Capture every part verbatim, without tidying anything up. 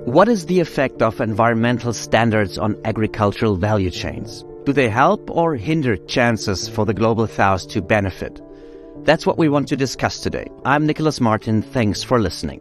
What is the effect of environmental standards on agricultural value chains? Do they help or hinder chances for the Global South to benefit? That's what we want to discuss today. I'm Nicholas Martin. Thanks for listening.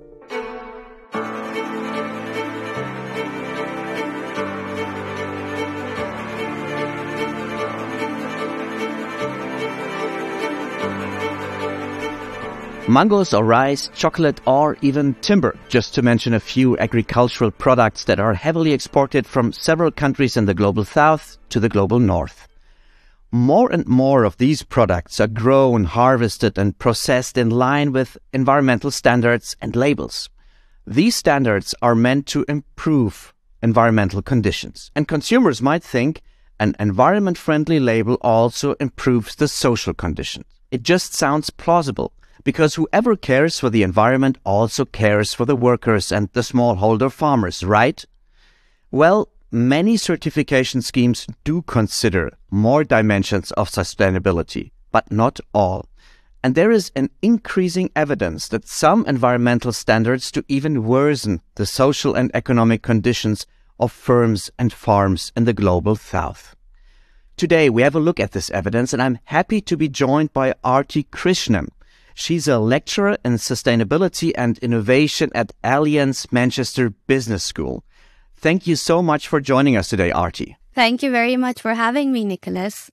Mangoes or rice, chocolate or even timber, just to mention a few agricultural products that are heavily exported from several countries in the Global South to the Global North. More and more of these products are grown, harvested and processed in line with environmental standards and labels. These standards are meant to improve environmental conditions. And consumers might think an environment-friendly label also improves the social conditions. It just sounds plausible, because whoever cares for the environment also cares for the workers and the smallholder farmers, right? Well, many certification schemes do consider more dimensions of sustainability, but not all. And there is an increasing evidence that some environmental standards do even worsen the social and economic conditions of firms and farms in the Global South. Today we have a look at this evidence, and I'm happy to be joined by Aarti Krishnan. She's a lecturer in sustainability and innovation at Allianz Manchester Business School. Thank you so much for joining us today, Aarti. Thank you very much for having me, Nicholas.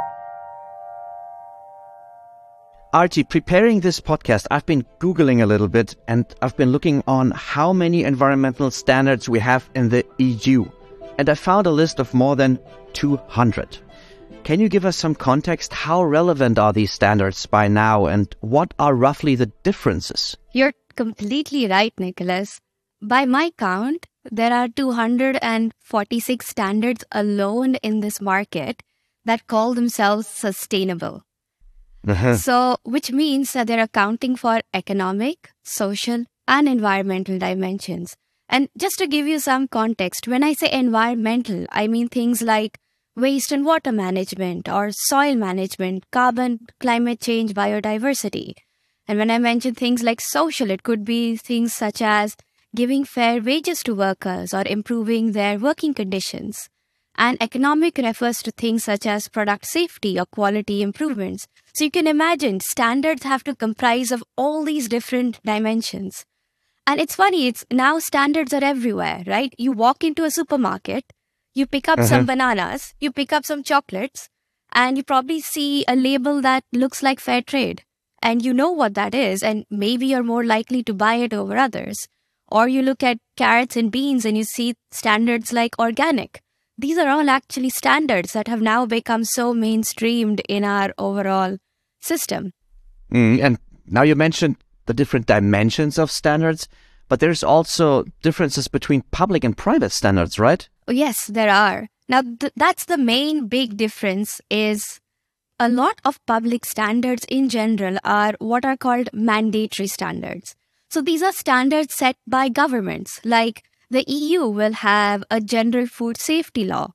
Aarti, preparing this podcast, I've been Googling a little bit and I've been looking on how many environmental standards we have in the E U. And I found a list of more than two hundred. Can you give us some context? How relevant are these standards by now, and what are roughly the differences? You're completely right, Nicholas. By my count, there are two hundred forty-six standards alone in this market that call themselves sustainable. Uh-huh. So, which means that they're accounting for economic, social, and environmental dimensions. And just to give you some context, when I say environmental, I mean things like waste and water management or soil management, carbon, climate change, biodiversity. And when I mention things like social, it could be things such as giving fair wages to workers or improving their working conditions. And economic refers to things such as product safety or quality improvements. So you can imagine standards have to comprise of all these different dimensions. And it's funny, it's now standards are everywhere, right? You walk into a supermarket, you pick up uh-huh. some bananas, you pick up some chocolates, and you probably see a label that looks like fair trade. And you know what that is, and maybe you're more likely to buy it over others. Or you look at carrots and beans and you see standards like organic. These are all actually standards that have now become so mainstreamed in our overall system. Mm, and now you mentioned the different dimensions of standards, but there's also differences between public and private standards, right? Oh, yes, there are. Now, th- that's the main big difference is a lot of public standards in general are what are called mandatory standards. So these are standards set by governments. Like the E U will have a general food safety law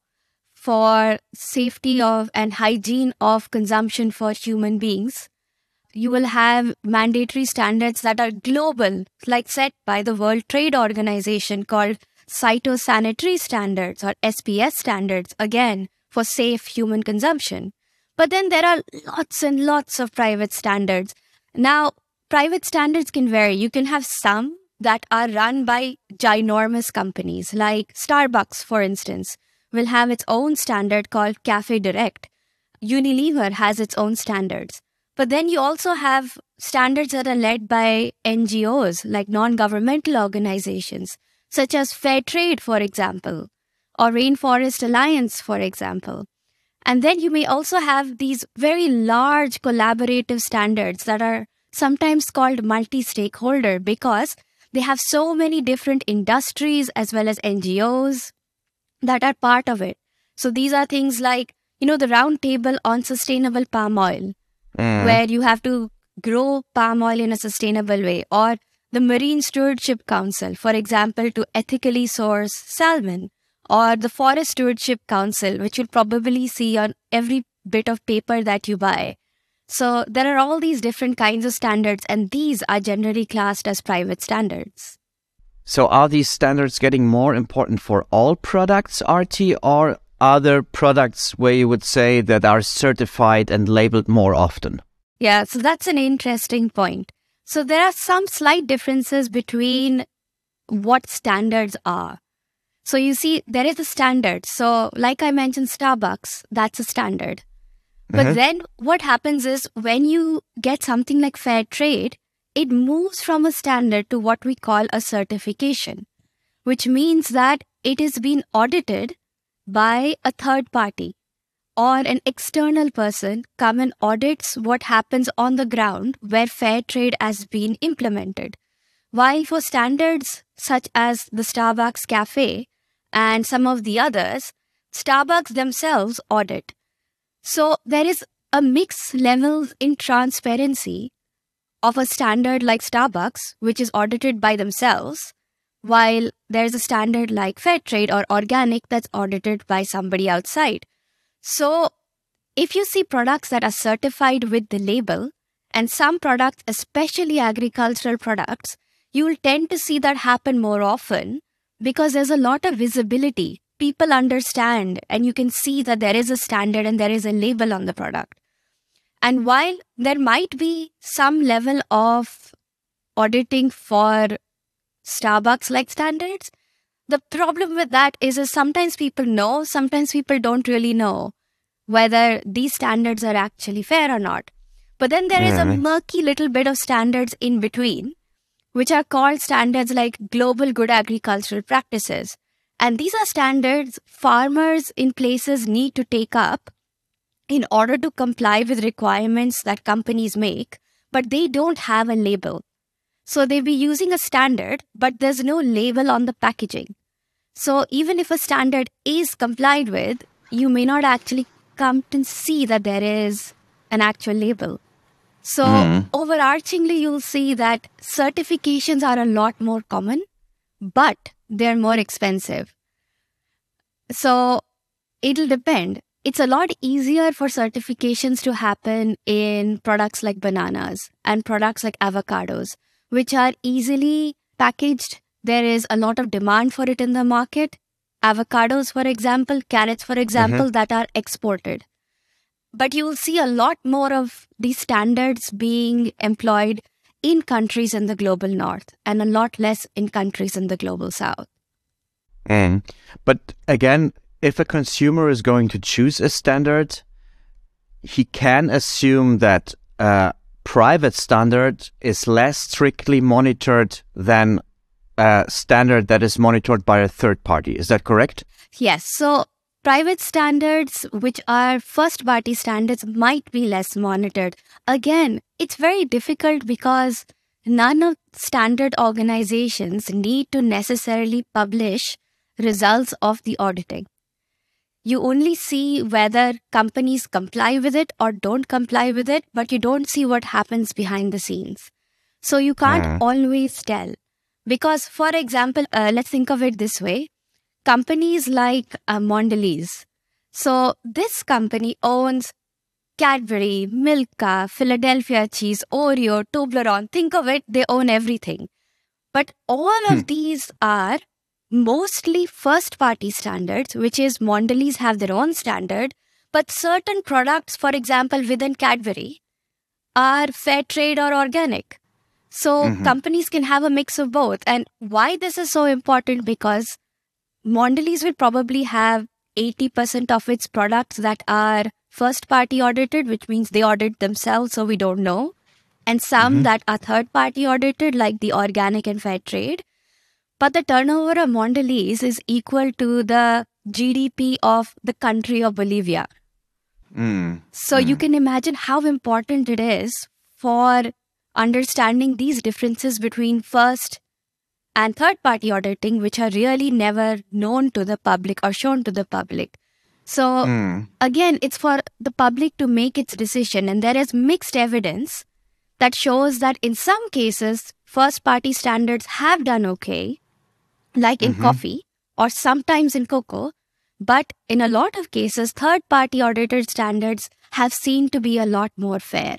for safety of and hygiene of consumption for human beings. You will have mandatory standards that are global, like set by the World Trade Organization called Phytosanitary Standards or S P S standards, again, for safe human consumption. But then there are lots and lots of private standards. Now, private standards can vary. You can have some that are run by ginormous companies, like Starbucks, for instance, will have its own standard called Cafe Direct. Unilever has its own standards. But then you also have standards that are led by N G Os, like non-governmental organizations, such as Fair Trade, for example, or Rainforest Alliance, for example. And then you may also have these very large collaborative standards that are sometimes called multi-stakeholder because they have so many different industries as well as N G Os that are part of it. So these are things like, you know, the Round Table on Sustainable Palm Oil, mm. where you have to grow palm oil in a sustainable way, or the Marine Stewardship Council, for example, to ethically source salmon, or the Forest Stewardship Council, which you'll probably see on every bit of paper that you buy. So there are all these different kinds of standards, and these are generally classed as private standards. So are these standards getting more important for all products, Arti, or are there products where you would say that are certified and labeled more often? Yeah, so that's an interesting point. So there are some slight differences between what standards are. So you see, there is a standard. So like I mentioned, Starbucks, that's a standard. But mm-hmm. then what happens is when you get something like fair trade, it moves from a standard to what we call a certification, which means that it has been audited by a third party or an external person come and audits what happens on the ground where fair trade has been implemented. While for standards such as the Starbucks Cafe and some of the others, Starbucks themselves audit. So there is a mixed level in transparency of a standard like Starbucks, which is audited by themselves, while there's a standard like fair trade or organic that's audited by somebody outside. So if you see products that are certified with the label, and some products, especially agricultural products, you will tend to see that happen more often because there's a lot of visibility. People understand and you can see that there is a standard and there is a label on the product. And while there might be some level of auditing for Starbucks-like standards, the problem with that is, is sometimes people know, sometimes people don't really know whether these standards are actually fair or not. But then there is a murky little bit of standards in between, which are called standards like Global Good Agricultural Practices. And these are standards farmers in places need to take up in order to comply with requirements that companies make, but they don't have a label. So they'll be using a standard, but there's no label on the packaging. So even if a standard is complied with, you may not actually come to see that there is an actual label. So mm. overarchingly, you'll see that certifications are a lot more common, but they're more expensive. So it'll depend. It's a lot easier for certifications to happen in products like bananas and products like avocados, which are easily packaged. There is a lot of demand for it in the market. Avocados, for example, carrots, for example, mm-hmm. that are exported. But you will see a lot more of these standards being employed in countries in the global north and a lot less in countries in the global south. Mm. But again, if a consumer is going to choose a standard, he can assume that a private standard is less strictly monitored than a standard that is monitored by a third party. Is that correct? Yes. So private standards, which are first-party standards, might be less monitored. Again, it's very difficult because none of standard organizations need to necessarily publish results of the auditing. You only see whether companies comply with it or don't comply with it, but you don't see what happens behind the scenes. So you can't mm. always tell. Because, for example, uh, let's think of it this way. Companies like uh, Mondelez. So this company owns Cadbury, Milka, Philadelphia cheese, Oreo, Toblerone. Think of it, they own everything. But all hmm. of these are mostly first-party standards, which is Mondelez have their own standard, but certain products, for example, within Cadbury, are fair trade or organic. So mm-hmm. companies can have a mix of both. And why this is so important? Because Mondelez will probably have eighty percent of its products that are first-party audited, which means they audit themselves, so we don't know. And some mm-hmm. that are third-party audited, like the organic and fair trade. But the turnover of Mondelez is equal to the G D P of the country of Bolivia. Mm. So mm. you can imagine how important it is for understanding these differences between first and third-party auditing, which are really never known to the public or shown to the public. So mm. again, it's for the public to make its decision. And there is mixed evidence that shows that in some cases, first-party standards have done okay, like in mm-hmm. coffee or sometimes in cocoa. But in a lot of cases, third-party audited standards have seen to be a lot more fair.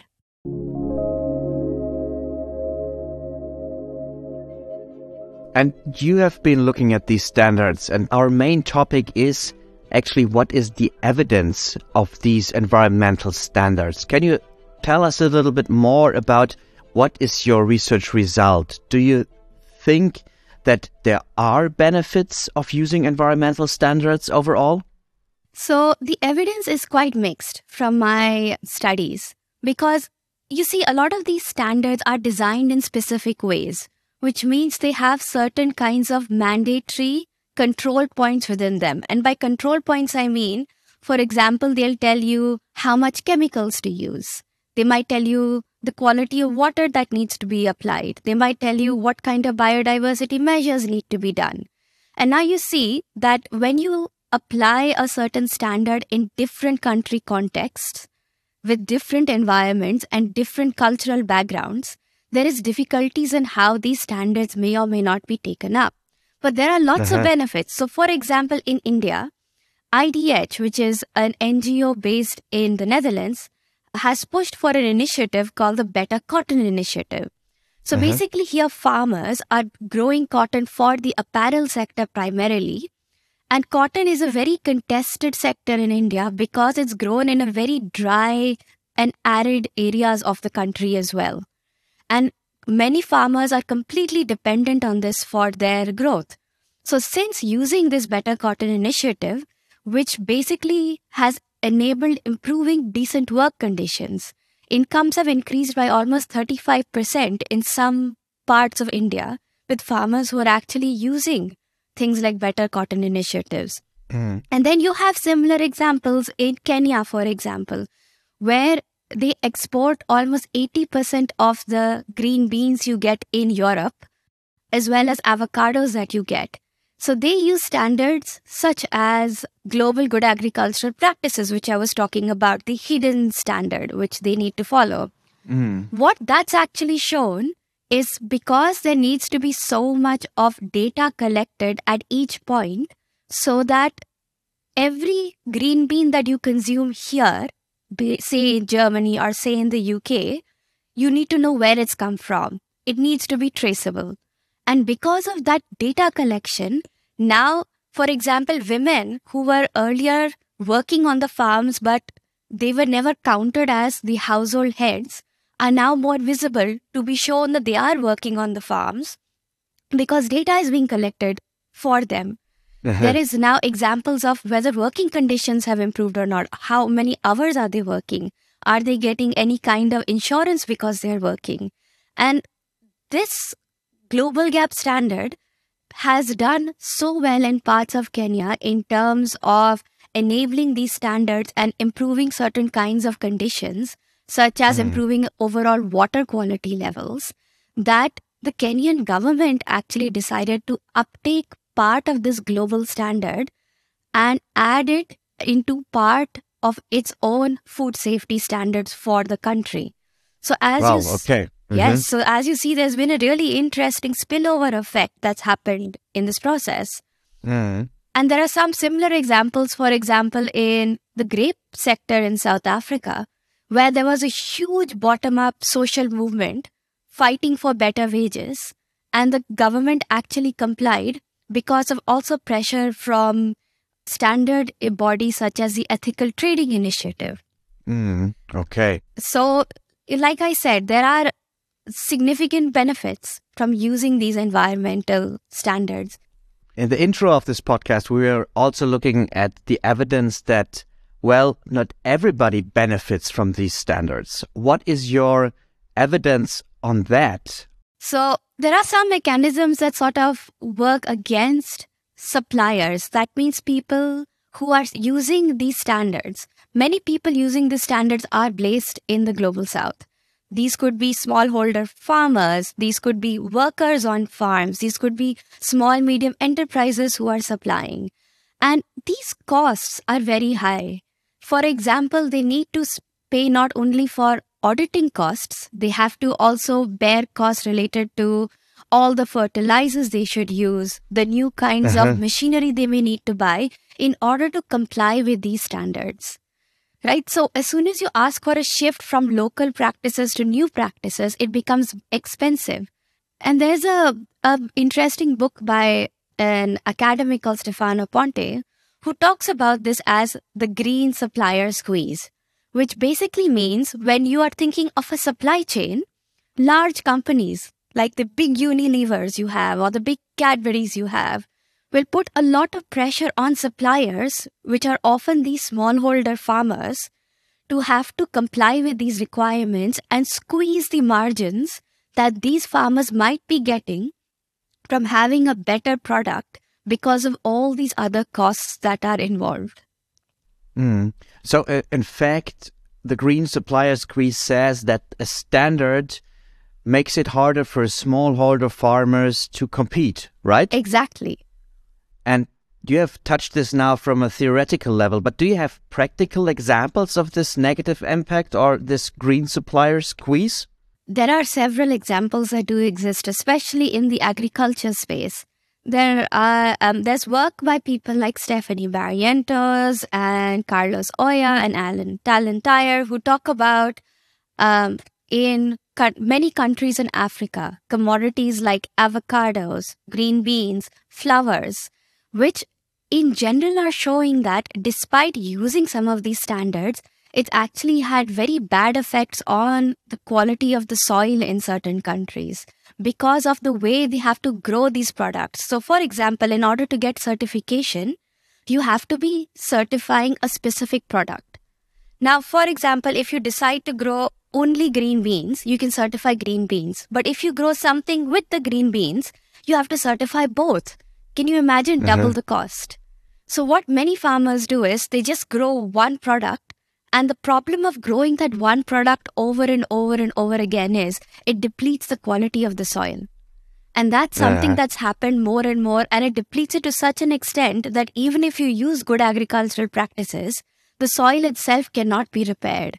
And you have been looking at these standards, and our main topic is actually what is the evidence of these environmental standards. Can you tell us a little bit more about what is your research result? Do you think that there are benefits of using environmental standards overall? So the evidence is quite mixed from my studies, because you see, a lot of these standards are designed in specific ways, which means they have certain kinds of mandatory control points within them. And by control points, I mean, for example, they'll tell you how much chemicals to use. They might tell you the quality of water that needs to be applied. They might tell you what kind of biodiversity measures need to be done. And now you see that when you apply a certain standard in different country contexts, with different environments and different cultural backgrounds, there is difficulties in how these standards may or may not be taken up. But there are lots uh-huh. of benefits. So for example, in India, I D H, which is an N G O based in the Netherlands, has pushed for an initiative called the Better Cotton Initiative. So uh-huh. basically here farmers are growing cotton for the apparel sector primarily. And cotton is a very contested sector in India because it's grown in a very dry and arid areas of the country as well. And many farmers are completely dependent on this for their growth. So since using this Better Cotton Initiative, which basically has enabled improving decent work conditions, incomes have increased by almost thirty-five percent in some parts of India with farmers who are actually using things like Better Cotton initiatives. Mm. And then you have similar examples in Kenya, for example, where they export almost eighty percent of the green beans you get in Europe, as well as avocados that you get. So they use standards such as Global Good Agricultural Practices, which I was talking about, the hidden standard, which they need to follow. Mm. What that's actually shown is because there needs to be so much of data collected at each point so that every green bean that you consume here, say in Germany or say in the U K, you need to know where it's come from. It needs to be traceable. And because of that data collection, now, for example, women who were earlier working on the farms, but they were never counted as the household heads, are now more visible to be shown that they are working on the farms because data is being collected for them. Uh-huh. There is now examples of whether working conditions have improved or not. How many hours are they working? Are they getting any kind of insurance because they're working? And this Global Gap standard has done so well in parts of Kenya in terms of enabling these standards and improving certain kinds of conditions, such as mm. improving overall water quality levels, that the Kenyan government actually decided to uptake part of this global standard and add it into part of its own food safety standards for the country. So as wow, you okay. Mm-hmm. Yes, so as you see, there's been a really interesting spillover effect that's happened in this process. Mm. And there are some similar examples, for example, in the grape sector in South Africa, where there was a huge bottom-up social movement fighting for better wages. And the government actually complied because of also pressure from standard bodies such as the Ethical Trading Initiative. Mm. Okay. So, like I said, there are significant benefits from using these environmental standards. In the intro of this podcast, we are also looking at the evidence that, well, not everybody benefits from these standards. What is your evidence on that? So there are some mechanisms that sort of work against suppliers. That means people who are using these standards. Many people using these standards are based in the Global South. These could be smallholder farmers. These could be workers on farms. These could be small, medium enterprises who are supplying. And these costs are very high. For example, they need to pay not only for auditing costs, they have to also bear costs related to all the fertilizers they should use, the new kinds uh-huh. of machinery they may need to buy in order to comply with these standards. Right? So as soon as you ask for a shift from local practices to new practices, it becomes expensive. And there's a, a interesting book by an academic called Stefano Ponte, who talks about this as the green supplier squeeze, which basically means when you are thinking of a supply chain, large companies like the big Unilevers you have or the big Cadburys you have will put a lot of pressure on suppliers, which are often these smallholder farmers, to have to comply with these requirements and squeeze the margins that these farmers might be getting from having a better product because of all these other costs that are involved. Mm. So, uh, in fact, the green supplier squeeze says that a standard makes it harder for smallholder farmers to compete, right? Exactly. And you have touched this now from a theoretical level, but do you have practical examples of this negative impact or this green supplier squeeze? There are several examples that do exist, especially in the agriculture space. There are um, there's work by people like Stephanie Barrientos and Carlos Oya and Alan Talentire who talk about um, in co- many countries in Africa, commodities like avocados, green beans, flowers, which in general are showing that despite using some of these standards, it actually had very bad effects on the quality of the soil in certain countries because of the way they have to grow these products. So, for example, in order to get certification, you have to be certifying a specific product. Now, for example, if you decide to grow only green beans, you can certify green beans. But if you grow something with the green beans, you have to certify both. Can you imagine Mm-hmm. double the cost? So what many farmers do is they just grow one product. And the problem of growing that one product over and over and over again is it depletes the quality of the soil. And that's something Uh-huh. that's happened more and more. And it depletes it to such an extent that even if you use good agricultural practices, the soil itself cannot be repaired.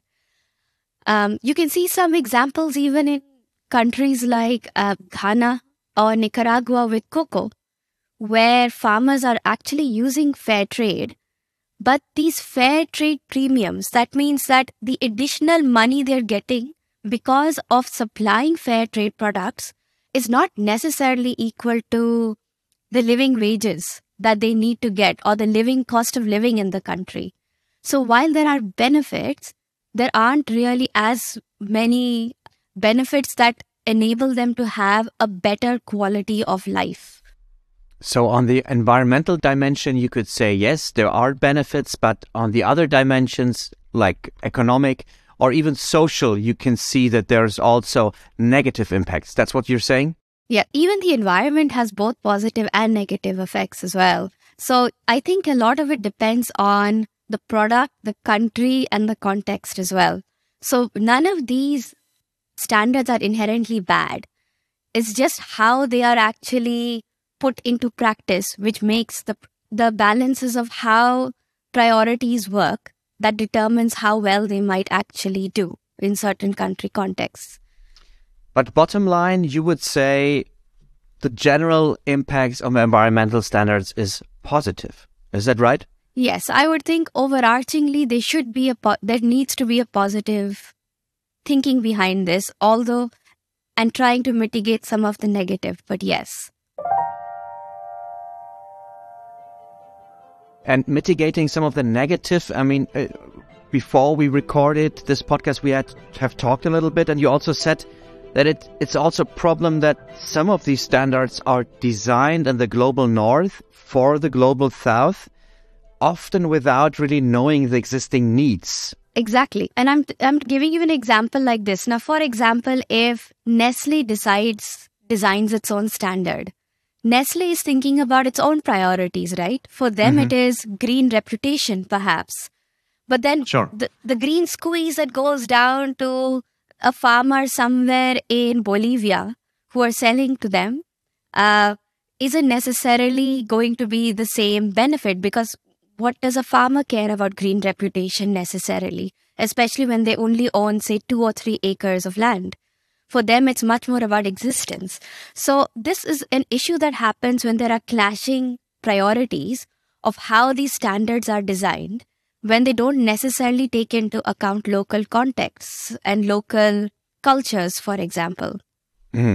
Um, you can see some examples even in countries like uh, Ghana or Nicaragua with cocoa, where farmers are actually using fair trade. But these fair trade premiums, that means that the additional money they're getting because of supplying fair trade products is not necessarily equal to the living wages that they need to get or the living cost of living in the country. So while there are benefits, there aren't really as many benefits that enable them to have a better quality of life. So on the environmental dimension, you could say, yes, there are benefits, but on the other dimensions, like economic or even social, you can see that there's also negative impacts. That's what you're saying? Yeah, even the environment has both positive and negative effects as well. So I think a lot of it depends on the product, the country, and the context as well. So none of these standards are inherently bad. It's just how they are actually put into practice, which makes the the balances of how priorities work that determines how well they might actually do in certain country contexts. But bottom line, you would say the general impacts of environmental standards is positive. Is that right? Yes, I would think overarchingly there should be a po- there needs to be a positive thinking behind this, although and trying to mitigate some of the negative. But yes. And mitigating some of the negative, I mean, uh, before we recorded this podcast, we had have talked a little bit, and you also said that it it's also a problem that some of these standards are designed in the global north for the global south, often without really knowing the existing needs. Exactly. And I'm I'm giving you an example like this. Now, for example, if Nestle decides designs its own standard, Nestle is thinking about its own priorities, right? For them, Mhm. it is green reputation, perhaps. But then Sure. the, the green squeeze that goes down to a farmer somewhere in Bolivia who are selling to them uh, isn't necessarily going to be the same benefit, because what does a farmer care about green reputation necessarily, especially when they only own, say, two or three acres of land? For them, it's much more about existence. So this is an issue that happens when there are clashing priorities of how these standards are designed, when they don't necessarily take into account local contexts and local cultures, for example. Mhm.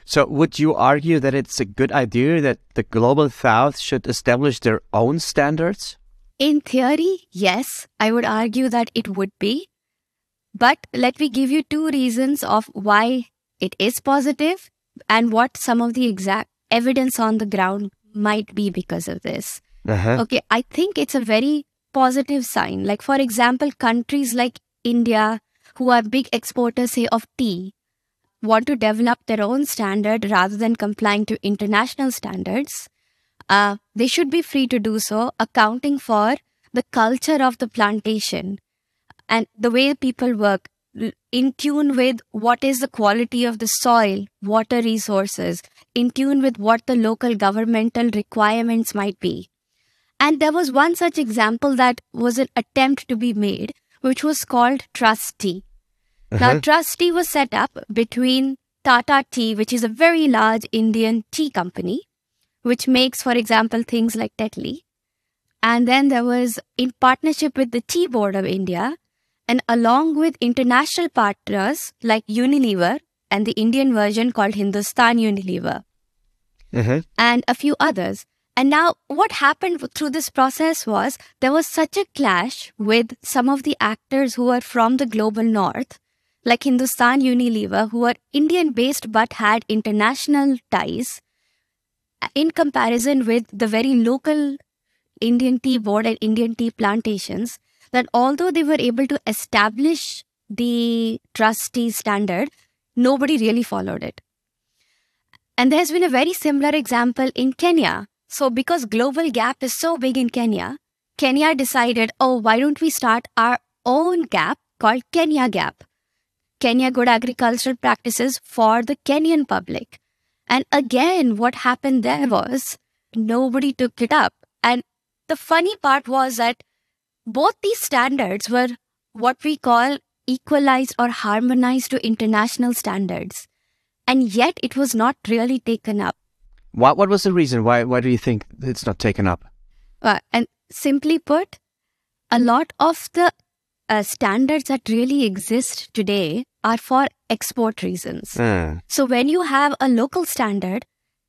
So would you argue that it's a good idea that the Global South should establish their own standards? In theory, yes, I would argue that it would be. But let me give you two reasons of why it is positive and what some of the exact evidence on the ground might be because of this. Uh-huh. Okay, I think it's a very positive sign. Like, for example, countries like India, who are big exporters, say, of tea, want to develop their own standard rather than complying to international standards. Uh, they should be free to do so, accounting for the culture of the plantation and the way people work, in tune with what is the quality of the soil, water resources, in tune with what the local governmental requirements might be. And there was one such example that was an attempt to be made, which was called Trust Tea. Uh-huh. Now, Trust Tea was set up between Tata Tea, which is a very large Indian tea company, which makes, for example, things like Tetley. And then there was in partnership with the Tea Board of India, and along with international partners like Unilever and the Indian version called Hindustan Unilever, Uh-huh. and a few others. And now what happened through this process was there was such a clash with some of the actors who were from the global north, like Hindustan Unilever, who were Indian-based but had international ties, in comparison with the very local Indian Tea Board and Indian tea plantations, that although they were able to establish the Trust Tea standard, nobody really followed it. And there's been a very similar example in Kenya. So because Global Gap is so big in Kenya, Kenya decided, oh, why don't we start our own gap called Kenya Gap? Kenya Good Agricultural Practices for the Kenyan public. And again, what happened there was nobody took it up. And the funny part was that both these standards were what we call equalized or harmonized to international standards. And yet it was not really taken up. What what was the reason? Why why do you think it's not taken up? Uh, and simply put, a lot of the uh, standards that really exist today are for export reasons. Mm. So when you have a local standard,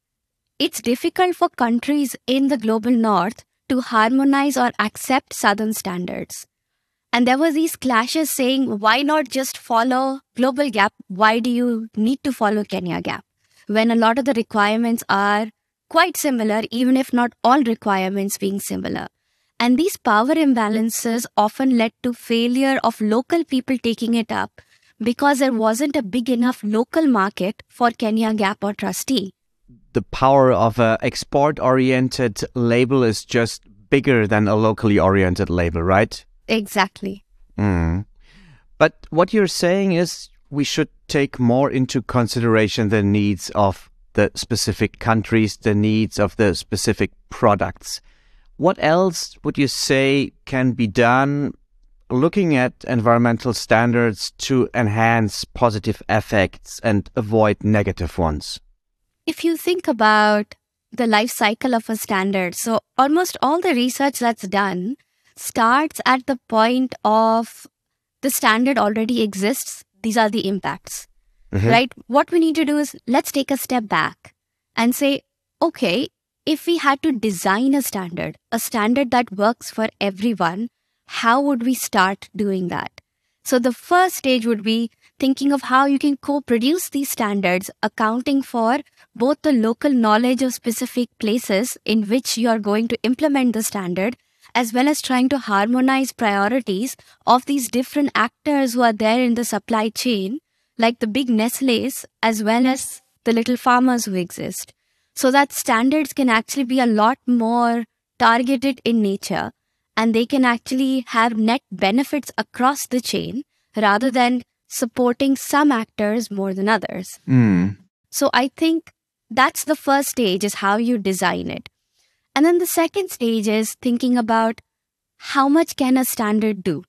it's difficult for countries in the global north to harmonize or accept southern standards. And there were these clashes saying, why not just follow Global Gap? Why do you need to follow Kenya Gap? When a lot of the requirements are quite similar, even if not all requirements being similar. And these power imbalances often led to failure of local people taking it up because there wasn't a big enough local market for Kenya Gap or Trust Tea. The power of an export-oriented label is just bigger than a locally oriented label, right? Exactly. Mm. But what you're saying is we should take more into consideration the needs of the specific countries, the needs of the specific products. What else would you say can be done looking at environmental standards to enhance positive effects and avoid negative ones? If you think about the life cycle of a standard, so almost all the research that's done starts at the point of the standard already exists. These are the impacts, mm-hmm. right? What we need to do is let's take a step back and say, okay, if we had to design a standard, a standard that works for everyone, how would we start doing that? So the first stage would be thinking of how you can co-produce these standards, accounting for both the local knowledge of specific places in which you are going to implement the standard, as well as trying to harmonize priorities of these different actors who are there in the supply chain, like the big Nestle's, as well as the little farmers who exist. So that standards can actually be a lot more targeted in nature, and they can actually have net benefits across the chain rather than supporting some actors more than others. Mm. So I think that's the first stage, is how you design it. And then the second stage is thinking about how much can a standard do?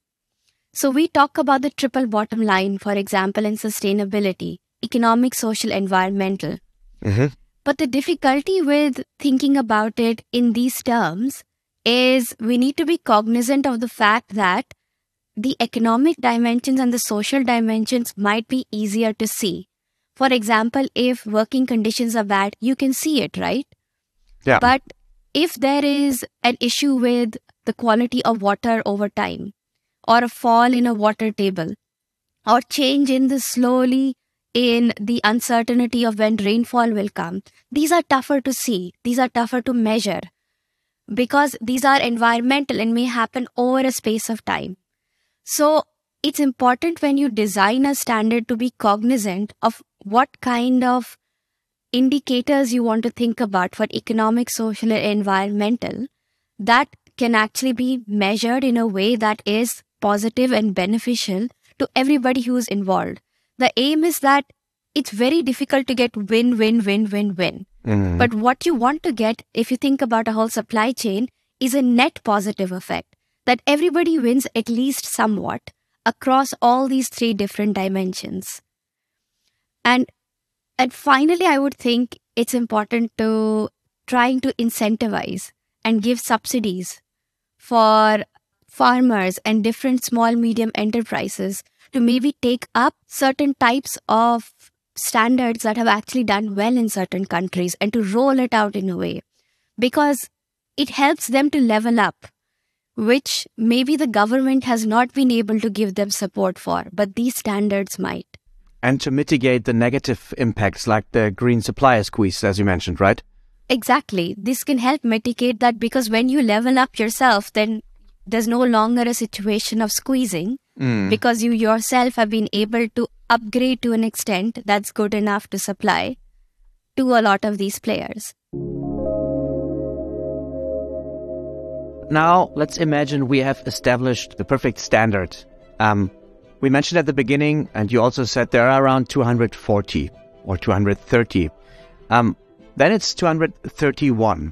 So we talk about the triple bottom line, for example, in sustainability, economic, social, environmental. Mm-hmm. But the difficulty with thinking about it in these terms is we need to be cognizant of the fact that the economic dimensions and the social dimensions might be easier to see. For example, if working conditions are bad, you can see it, right? Yeah. But if there is an issue with the quality of water over time, or a fall in a water table, or change in the slowly in the uncertainty of when rainfall will come, these are tougher to see. These are tougher to measure because these are environmental and may happen over a space of time. So it's important when you design a standard to be cognizant of what kind of indicators you want to think about for economic, social, and environmental that can actually be measured in a way that is positive and beneficial to everybody who's involved. The aim is that it's very difficult to get win, win, win, win, win. Mm. But what you want to get, if you think about a whole supply chain, is a net positive effect, that everybody wins at least somewhat across all these three different dimensions. And and finally, I would think it's important to trying to incentivize and give subsidies for farmers and different small, medium enterprises to maybe take up certain types of standards that have actually done well in certain countries and to roll it out in a way, because it helps them to level up, which maybe the government has not been able to give them support for, but these standards might. And to mitigate the negative impacts like the green supplier squeeze, as you mentioned, right? Exactly. This can help mitigate that, because when you level up yourself, then there's no longer a situation of squeezing mm. because you yourself have been able to upgrade to an extent that's good enough to supply to a lot of these players. Now, let's imagine we have established the perfect standard. Um, we mentioned at the beginning, and you also said there are around two hundred forty or two hundred thirty. Um, then it's two hundred thirty-one.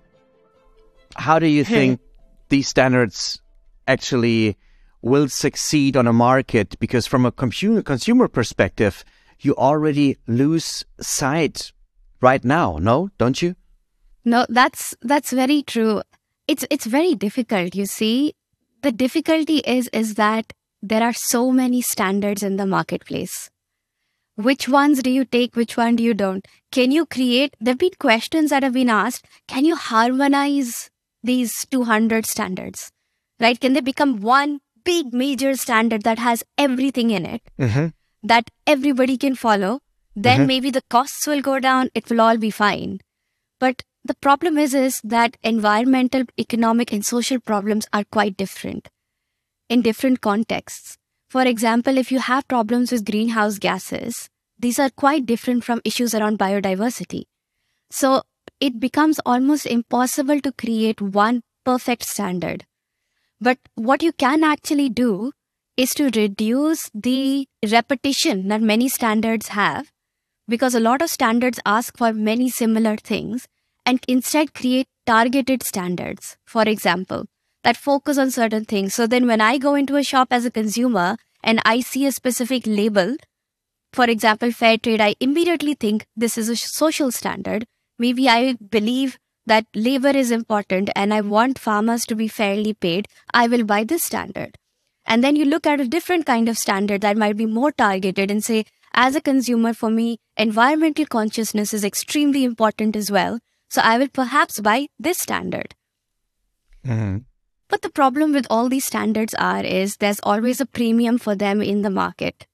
How do you think these standards actually will succeed on a market? Because from a consumer consumer perspective, you already lose sight right now, no? Don't you? No, that's that's very true. It's it's very difficult, you see. The difficulty is is that there are so many standards in the marketplace. Which ones do you take? Which one do you don't? Can you create, there have been questions that have been asked, can you harmonize these two hundred standards? Right? Can they become one big major standard that has everything in it mm-hmm. that everybody can follow? Then mm-hmm. maybe the costs will go down. It will all be fine. But the problem is, is that environmental, economic, and social problems are quite different in different contexts. For example, if you have problems with greenhouse gases, these are quite different from issues around biodiversity. So it becomes almost impossible to create one perfect standard. But what you can actually do is to reduce the repetition that many standards have, because a lot of standards ask for many similar things, and instead create targeted standards, for example, that focus on certain things. So then when I go into a shop as a consumer and I see a specific label, for example, fair trade, I immediately think this is a social standard. Maybe I believe that labor is important and I want farmers to be fairly paid. I will buy this standard. And then you look at a different kind of standard that might be more targeted and say, as a consumer, for me, environmental consciousness is extremely important as well. So I will perhaps buy this standard. Mm-hmm. But the problem with all these standards are is there's always a premium for them in the market.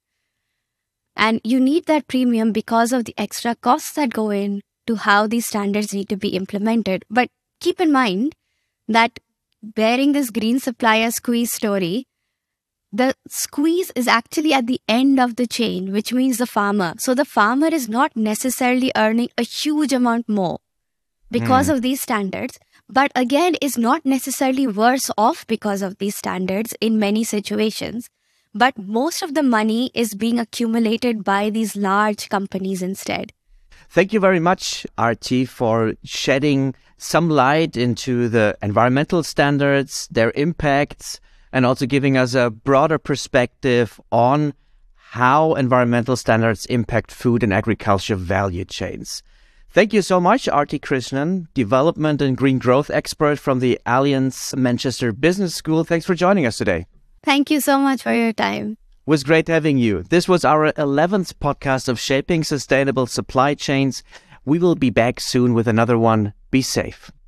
And you need that premium because of the extra costs that go in to how these standards need to be implemented. But keep in mind that bearing this green supplier squeeze story, the squeeze is actually at the end of the chain, which means the farmer. So the farmer is not necessarily earning a huge amount more because mm. of these standards, but again is not necessarily worse off because of these standards in many situations. But most of the money is being accumulated by these large companies instead. Thank you very much, Aarti, for shedding some light into the environmental standards, their impacts, and also giving us a broader perspective on how environmental standards impact food and agriculture value chains. Thank you so much, Aarti Krishnan, Development and Green Growth Expert from the Allianz Manchester Business School. Thanks for joining us today. Thank you so much for your time. was great having you. This was our eleventh podcast of Shaping Sustainable Supply Chains. We will be back soon with another one. Be safe.